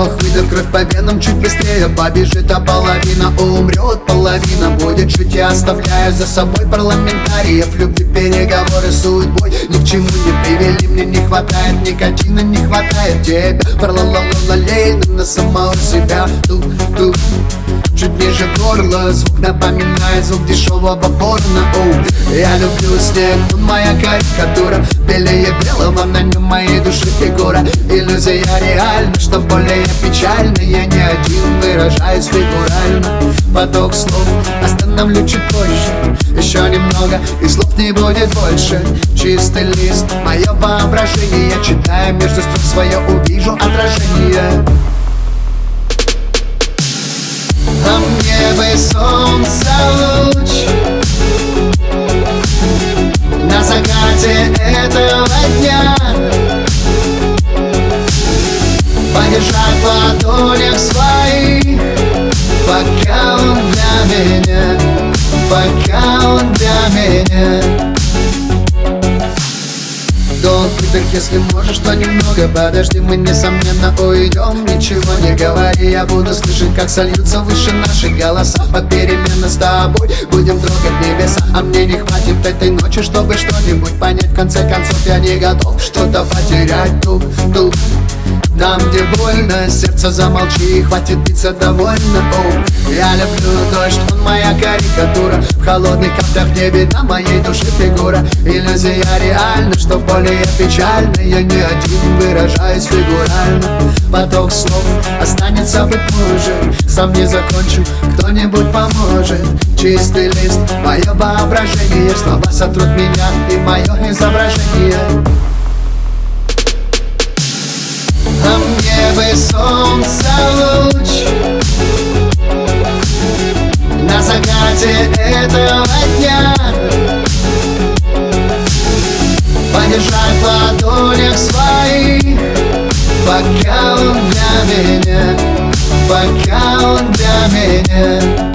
Вдох, выдох, кровь по венам, чуть быстрее побежит, а половина умрет, половина будет жить. Я оставляю за собой парламентариев, любви, переговоры с судьбой ни к чему не привели. Мне не хватает никотина, не хватает тебя. Парлалалалалей, на самого себя. Тук-тук, чуть ниже горла, звук напоминает звук дешевого порно. Я люблю снег, он моя карикатура, белее белого, на нем моей души фигура. Иллюзия реальна, что более печально. Я не один, выражаюсь фигурально. Поток слов остановлю чуть позже. Еще немного, и слов не будет больше. Чистый лист, мое воображение. Я читаю между строк свое, увижу отражение. А мне бы солнце луч на закате этого дня, подержать в ладонях своих, пока он для меня, пока он для меня. Долг, выдох, если можешь, то немного подожди. Мы, несомненно, уйдем, ничего не говори. Я буду слышать, как сольются выше наши голоса. Попеременно с тобой будем трогать небеса. А мне не хватит этой ночи, чтобы что-нибудь понять. В конце концов, я не готов что-то потерять. Тук-тук, там, где больно, сердце замолчи, хватит биться довольно. Я люблю дождь, он моя карикатура. В холодных каплях не видна моей души фигура. Иллюзия реальна, что более печально. Я не один, выражаюсь фигурально. Поток слов останется, быть может, сам не закончу, кто-нибудь поможет. Чистый лист, мое воображение. Слова сотрут меня и мое изображение. А мне бы солнце луч на закате этого дня, подержать в ладонях своих, пока он для меня, пока он для меня.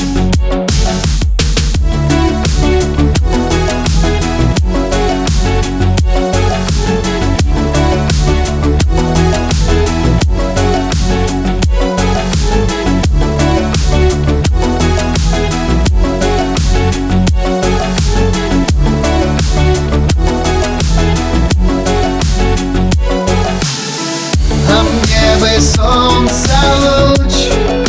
Солнце луч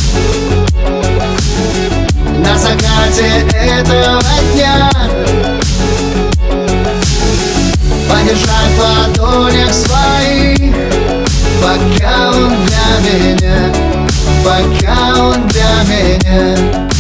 на закате этого дня, подержать в ладонях своих, пока он для меня, пока он для меня.